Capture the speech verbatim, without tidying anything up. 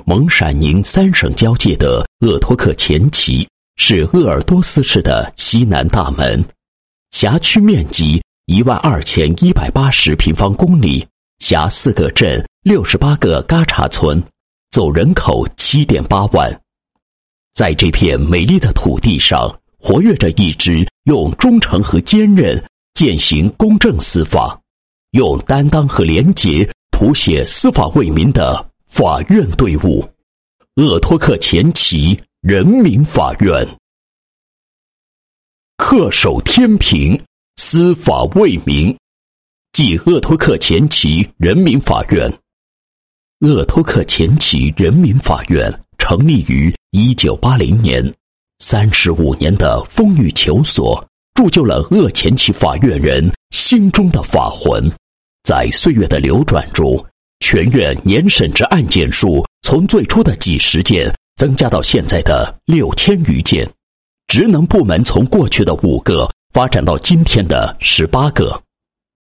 蒙闪宁三省交界的鄂托克前旗，是鄂尔多斯市的西南大门。辖区面积一万二千一百八十平方公里，辖四个镇、六十八个嘎查村，总人口七点八万。在这片美丽的土地上，活跃着一支用忠诚和坚韧践行公正司法，用担当和廉洁谱写司法为民的法院队伍——鄂托克前旗人民法院。恪守天平，司法为民，即鄂托克前旗人民法院。鄂托克前旗人民法院成立于一九八零年，三十五年的风雨求索，铸就了鄂前旗法院人心中的法魂。在岁月的流转中，全院年审之案件数从最初的几十件增加到现在的六千余件，职能部门从过去的五个发展到今天的十八个。